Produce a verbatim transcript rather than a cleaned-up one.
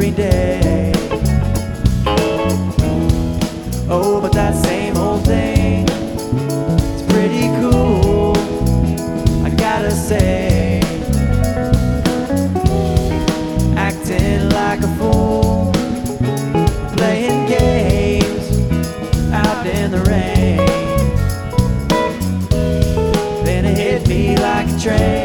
every day. Oh, but that same old thing, it's pretty cool, I gotta say. Acting like a fool, playing games out in the rain. Then it hit me like a train.